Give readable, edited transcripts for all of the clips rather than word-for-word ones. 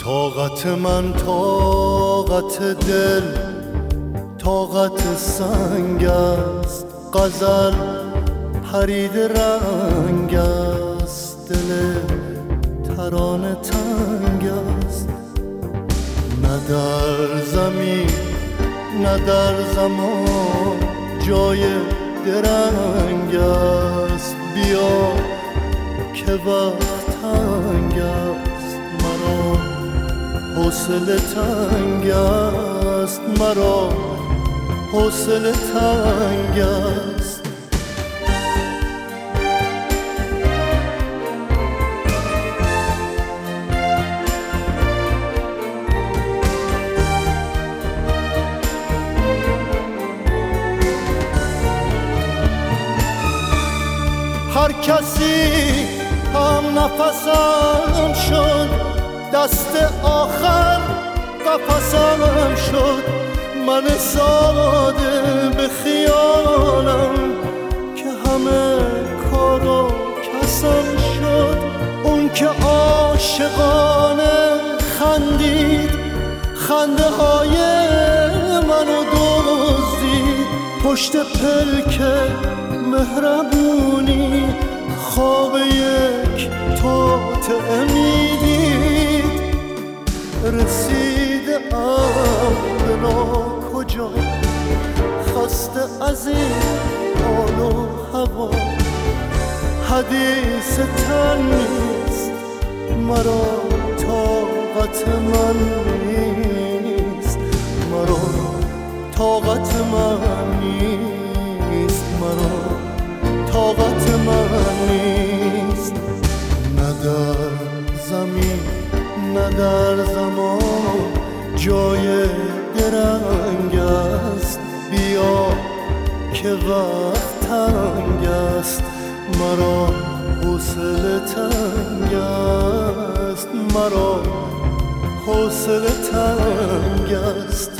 طاقت من طاقت دل، طاقت سنگ است. غزل پرید رنگ است، دل ترانه تنگ است. نه در زمین نه در زمان جای درنگ است. بیا که وقت تنگ است، مرا حوصله تنگ است، مرا حوصله تنگ است. هر کسی هم نفسم شد، دست آخر قفسم شد. من ساده به خیالم که همه کار و کسم شد. اون که عاشقانه خندید، خنده های منو دزدید. پشت پلک مهربونی خواب یک توطئه میدید. رسیده ام به ناکجا، خسته از این حال و هوا. حدیث تن نیست، مرا طاقت من نیست، مرا طاقت من نیست، مرا طاقت من نیست. نه در زمین نه در زمان جای درنگ است. بیا که وقت تنگ است، مرا حوصله تنگ است، مرا حوصله تنگ است.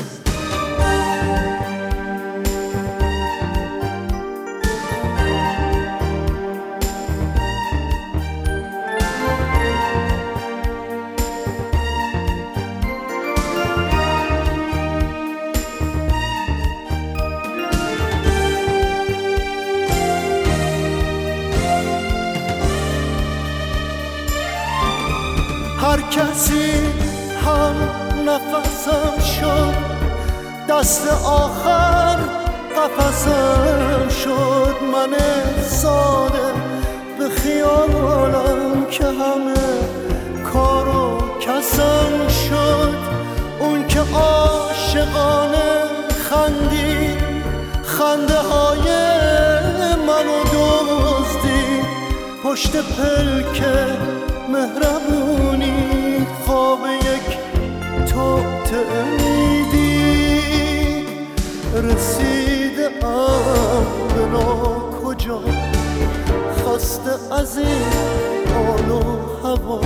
هر کسی هم نفسم شد، دست آخر قفسم شد. من ساده به خیالم که همه کار و کسم شد. اون که عاشقانه خندید، خنده های منو دزدید. پشت پلک مهربونی خواب یک توطئه میدید. رسیده ام به ناکجا، خسته از این حال و هوا.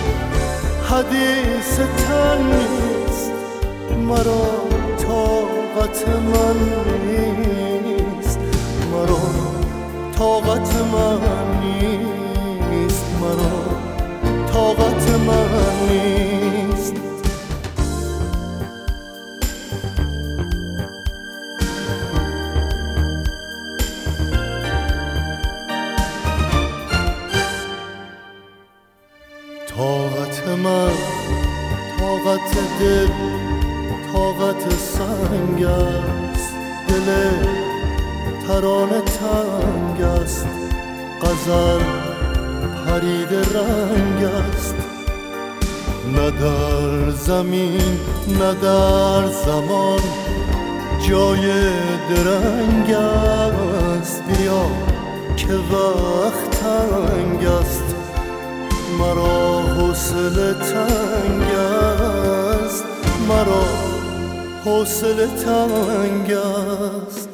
حدیث تن نیست، مرا طاقت من نیست، مرا طاقت من نیست، مرا طاقت من نیست. طاقت من طاقت دل، طاقت سنگ است. دل ترانه تنگ است، غزل پرید رنگ است. نه در زمین نه در زمان جای درنگ است. بیا که وقت تنگ است، مرا حوصله تنگ است، مرا حوصله تنگ است.